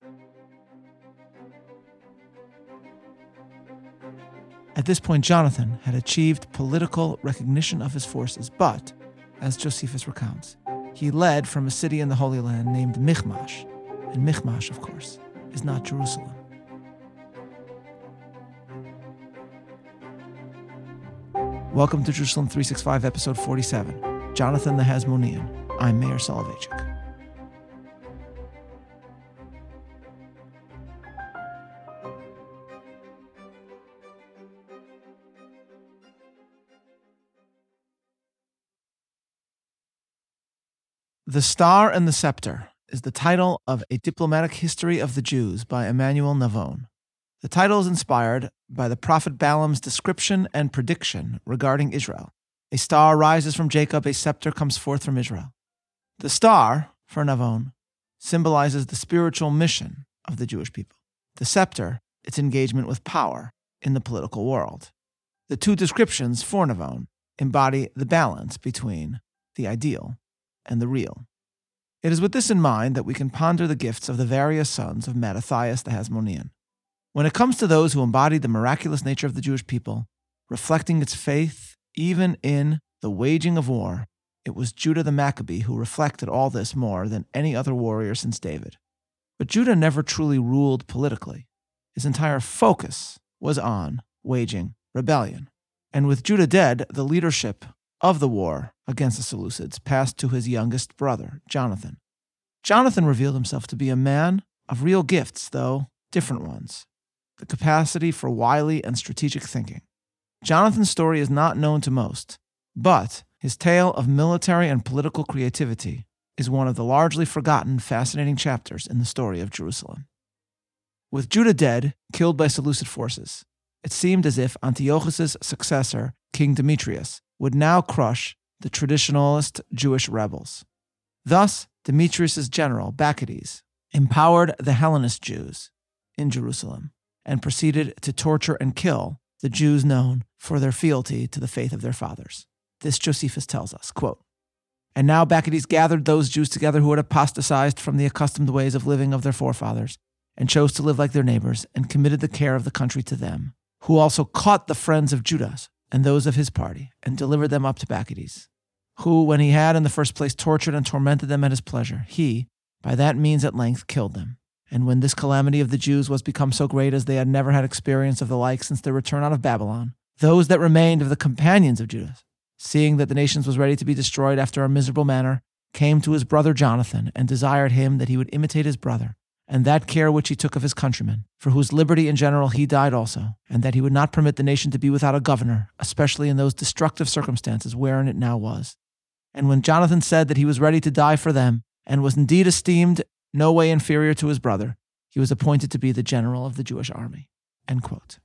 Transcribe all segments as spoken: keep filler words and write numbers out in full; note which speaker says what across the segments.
Speaker 1: At this point, Jonathan had achieved political recognition of his forces, but, as Josephus recounts, he led from a city in the Holy Land named Michmash, and Michmash, of course, is not Jerusalem. Welcome to Jerusalem three sixty-five, episode forty-seven, Jonathan the Hasmonean. I'm Meir Soloveichik. The Star and the Scepter is the title of A Diplomatic History of the Jews by Emmanuel Navon. The title is inspired by the prophet Balaam's description and prediction regarding Israel. A star rises from Jacob, a scepter comes forth from Israel. The star, for Navon, symbolizes the spiritual mission of the Jewish people. The scepter, its engagement with power in the political world. The two descriptions, for Navon, embody the balance between the ideal and the real. It is with this in mind that we can ponder the gifts of the various sons of Mattathias the Hasmonean. When it comes to those who embodied the miraculous nature of the Jewish people, reflecting its faith even in the waging of war, it was Judah the Maccabee who reflected all this more than any other warrior since David. But Judah never truly ruled politically. His entire focus was on waging rebellion. And with Judah dead, the leadership of the war against the Seleucids passed to his youngest brother, Jonathan. Jonathan revealed himself to be a man of real gifts, though different ones. The capacity for wily and strategic thinking. Jonathan's story is not known to most, but his tale of military and political creativity is one of the largely forgotten, fascinating chapters in the story of Jerusalem. With Judah dead, killed by Seleucid forces, it seemed as if Antiochus' successor, King Demetrius, would now crush the traditionalist Jewish rebels. Thus, Demetrius' general, Bacchides, empowered the Hellenist Jews in Jerusalem and proceeded to torture and kill the Jews known for their fealty to the faith of their fathers. This Josephus tells us, quote, "And now Bacchides gathered those Jews together who had apostatized from the accustomed ways of living of their forefathers, and chose to live like their neighbors, and committed the care of the country to them, who also caught the friends of Judas and those of his party, and delivered them up to Bacchides, who, when he had in the first place tortured and tormented them at his pleasure, he, by that means at length, killed them. And when this calamity of the Jews was become so great as they had never had experience of the like since their return out of Babylon, those that remained of the companions of Judas, seeing that the nations was ready to be destroyed after a miserable manner, came to his brother Jonathan, and desired him that he would imitate his brother, and that care which he took of his countrymen, for whose liberty in general he died also, and that he would not permit the nation to be without a governor, especially in those destructive circumstances wherein it now was. And when Jonathan said that he was ready to die for them, and was indeed esteemed no way inferior to his brother, he was appointed to be the general of the Jewish army." End quote.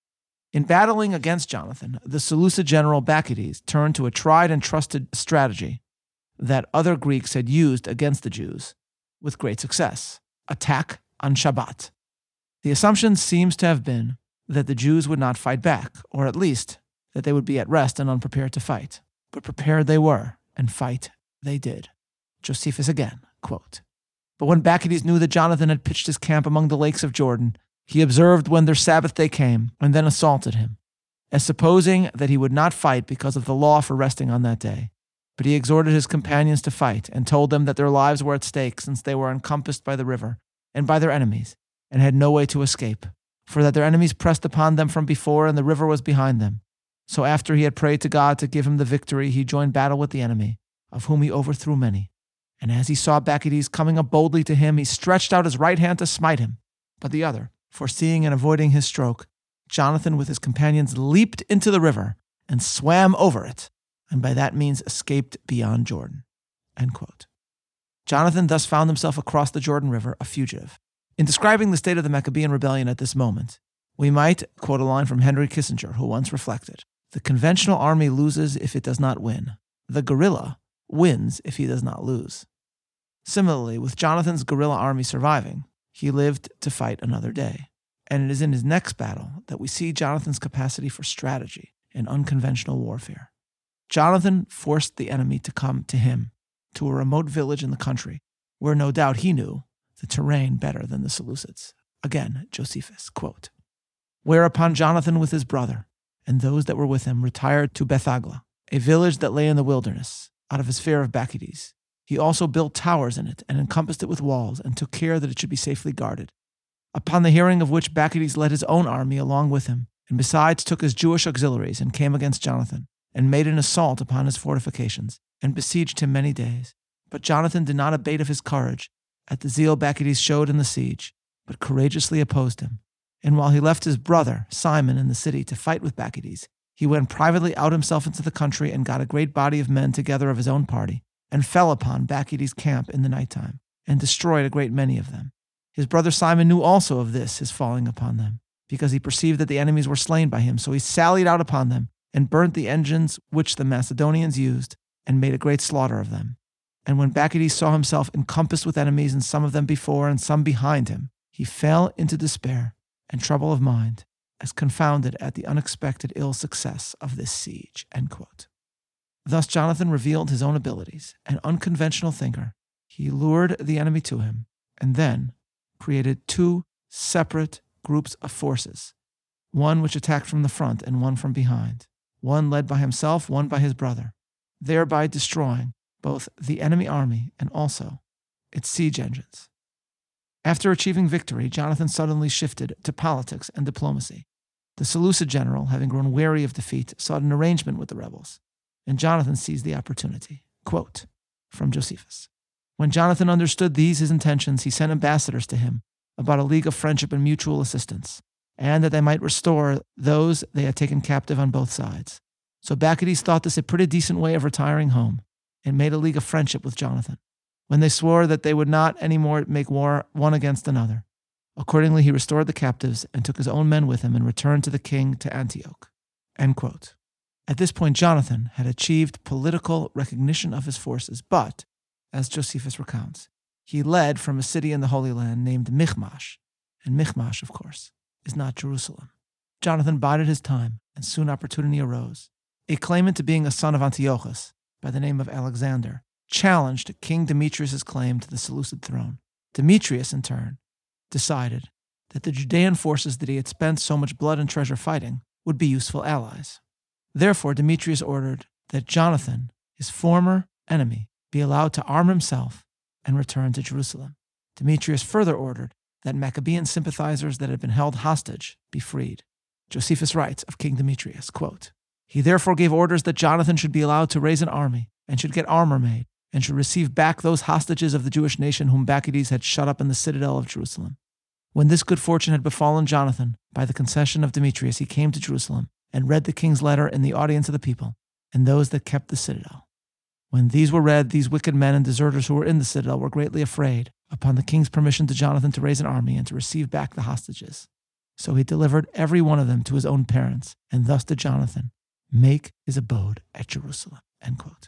Speaker 1: In battling against Jonathan, the Seleucid general Bacchides turned to a tried and trusted strategy that other Greeks had used against the Jews with great success: attack on Shabbat. The assumption seems to have been that the Jews would not fight back, or at least that they would be at rest and unprepared to fight. But prepared they were, and fight they did. Josephus again, quote, "But when Bacchides knew that Jonathan had pitched his camp among the lakes of Jordan, he observed when their Sabbath day came, and then assaulted him, as supposing that he would not fight because of the law for resting on that day. But he exhorted his companions to fight, and told them that their lives were at stake, since they were encompassed by the river, and by their enemies, and had no way to escape, for that their enemies pressed upon them from before, and the river was behind them. So after he had prayed to God to give him the victory, he joined battle with the enemy, of whom he overthrew many. And as he saw Bacchides coming up boldly to him, he stretched out his right hand to smite him. But the other, foreseeing and avoiding his stroke, Jonathan with his companions leaped into the river and swam over it, and by that means escaped beyond Jordan." End quote. Jonathan thus found himself across the Jordan River, a fugitive. In describing the state of the Maccabean rebellion at this moment, we might quote a line from Henry Kissinger, who once reflected, "The conventional army loses if it does not win. The guerrilla wins if he does not lose." Similarly, with Jonathan's guerrilla army surviving, he lived to fight another day. And it is in his next battle that we see Jonathan's capacity for strategy and unconventional warfare. Jonathan forced the enemy to come to him, to a remote village in the country, where no doubt he knew the terrain better than the Seleucids. Again, Josephus, quote, "Whereupon Jonathan with his brother and those that were with him retired to Bethagla, a village that lay in the wilderness, out of his fear of Bacchides. He also built towers in it and encompassed it with walls and took care that it should be safely guarded. Upon the hearing of which Bacchides led his own army along with him, and besides took his Jewish auxiliaries and came against Jonathan, and made an assault upon his fortifications, and besieged him many days. But Jonathan did not abate of his courage at the zeal Bacchides showed in the siege, but courageously opposed him. And while he left his brother, Simon, in the city to fight with Bacchides, he went privately out himself into the country and got a great body of men together of his own party, and fell upon Bacchides' camp in the nighttime, and destroyed a great many of them. His brother Simon knew also of this, his falling upon them, because he perceived that the enemies were slain by him. So he sallied out upon them, and burnt the engines which the Macedonians used, and made a great slaughter of them. And when Bacchides saw himself encompassed with enemies, and some of them before and some behind him, he fell into despair and trouble of mind, as confounded at the unexpected ill success of this siege." End quote. Thus Jonathan revealed his own abilities. An unconventional thinker, he lured the enemy to him, and then created two separate groups of forces, one which attacked from the front and one from behind, one led by himself, one by his brother, thereby destroying both the enemy army and also its siege engines. After achieving victory, Jonathan suddenly shifted to politics and diplomacy. The Seleucid general, having grown weary of defeat, sought an arrangement with the rebels, and Jonathan seized the opportunity. Quote from Josephus, "When Jonathan understood these his intentions, he sent ambassadors to him about a league of friendship and mutual assistance, and that they might restore those they had taken captive on both sides. So Bacchides thought this a pretty decent way of retiring home, and made a league of friendship with Jonathan, when they swore that they would not any more make war one against another. Accordingly, he restored the captives and took his own men with him and returned to the king to Antioch." End quote. At this point, Jonathan had achieved political recognition of his forces, but, as Josephus recounts, he led from a city in the Holy Land named Michmash, and Michmash, of course, is not Jerusalem. Jonathan bided his time, and soon opportunity arose. A claimant to being a son of Antiochus, by the name of Alexander, challenged King Demetrius' claim to the Seleucid throne. Demetrius, in turn, decided that the Judean forces that he had spent so much blood and treasure fighting would be useful allies. Therefore, Demetrius ordered that Jonathan, his former enemy, be allowed to arm himself and return to Jerusalem. Demetrius further ordered that Maccabean sympathizers that had been held hostage be freed. Josephus writes of King Demetrius, quote, "He therefore gave orders that Jonathan should be allowed to raise an army and should get armor made and should receive back those hostages of the Jewish nation whom Bacchides had shut up in the citadel of Jerusalem. When this good fortune had befallen Jonathan, by the concession of Demetrius, he came to Jerusalem and read the king's letter in the audience of the people and those that kept the citadel. When these were read, these wicked men and deserters who were in the citadel were greatly afraid upon the king's permission to Jonathan to raise an army and to receive back the hostages. So he delivered every one of them to his own parents, and thus did Jonathan make his abode at Jerusalem." End quote.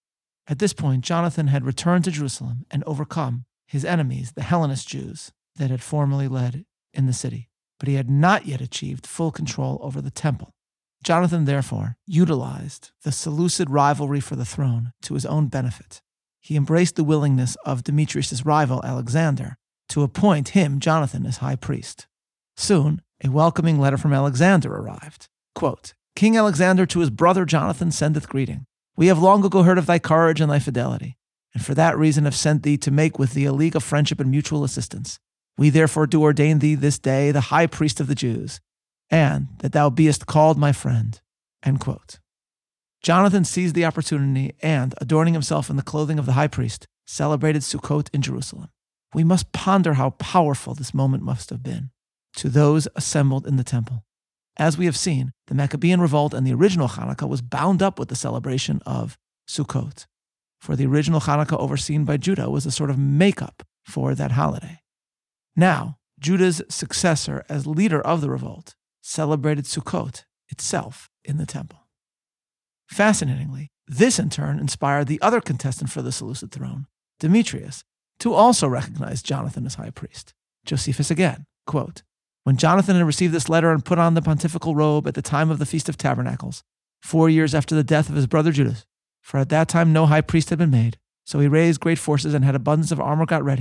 Speaker 1: At this point, Jonathan had returned to Jerusalem and overcome his enemies, the Hellenist Jews that had formerly led in the city, but he had not yet achieved full control over the temple. Jonathan, therefore, utilized the Seleucid rivalry for the throne to his own benefit. He embraced the willingness of Demetrius' rival, Alexander, to appoint him, Jonathan, as high priest. Soon, a welcoming letter from Alexander arrived. Quote, "King Alexander to his brother Jonathan sendeth greeting. We have long ago heard of thy courage and thy fidelity, and for that reason have sent thee to make with thee a league of friendship and mutual assistance. We therefore do ordain thee this day the high priest of the Jews, and that thou beest called my friend." End quote. Jonathan seized the opportunity and, adorning himself in the clothing of the high priest, celebrated Sukkot in Jerusalem. We must ponder how powerful this moment must have been to those assembled in the temple. As we have seen, the Maccabean revolt and the original Hanukkah was bound up with the celebration of Sukkot, for the original Hanukkah overseen by Judah was a sort of makeup for that holiday. Now, Judah's successor as leader of the revolt celebrated Sukkot itself in the temple. Fascinatingly, this in turn inspired the other contestant for the Seleucid throne, Demetrius, to also recognize Jonathan as high priest. Josephus again, quote, "When Jonathan had received this letter and put on the pontifical robe at the time of the Feast of Tabernacles, four years after the death of his brother Judas, for at that time no high priest had been made, so he raised great forces and had abundance of armor got ready,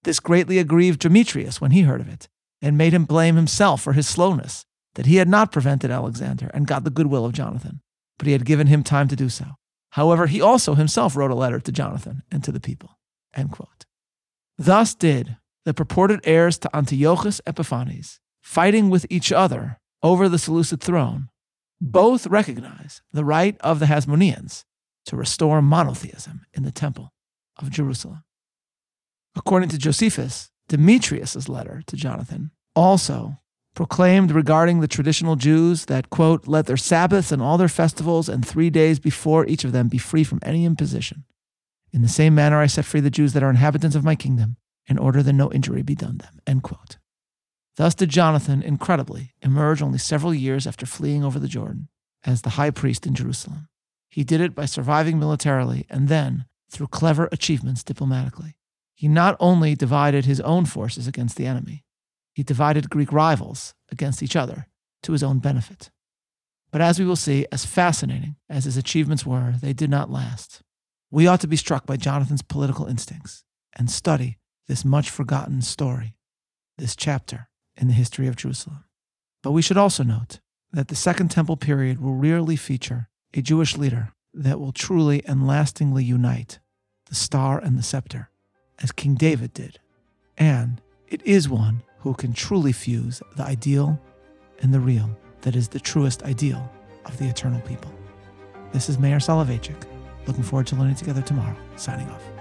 Speaker 1: This greatly aggrieved Demetrius when he heard of it, and made him blame himself for his slowness, that he had not prevented Alexander and got the goodwill of Jonathan, but he had given him time to do so. However, he also himself wrote a letter to Jonathan and to the people." End quote. Thus did the purported heirs to Antiochus Epiphanes, fighting with each other over the Seleucid throne, both recognize the right of the Hasmoneans to restore monotheism in the temple of Jerusalem. According to Josephus, Demetrius' letter to Jonathan also proclaimed regarding the traditional Jews that, quote, "let their Sabbaths and all their festivals and three days before each of them be free from any imposition. In the same manner I set free the Jews that are inhabitants of my kingdom, in order that no injury be done them." End quote. Thus did Jonathan, incredibly, emerge only several years after fleeing over the Jordan as the high priest in Jerusalem. He did it by surviving militarily and then through clever achievements diplomatically. He not only divided his own forces against the enemy, he divided Greek rivals against each other to his own benefit. But as we will see, as fascinating as his achievements were, they did not last. We ought to be struck by Jonathan's political instincts and study this much forgotten story, this chapter in the history of Jerusalem. But we should also note that the Second Temple period will rarely feature a Jewish leader that will truly and lastingly unite the star and the scepter, as King David did. And it is one who can truly fuse the ideal and the real, that is the truest ideal of the eternal people. This is Meir Soloveichik. Looking forward to learning together tomorrow. Signing off.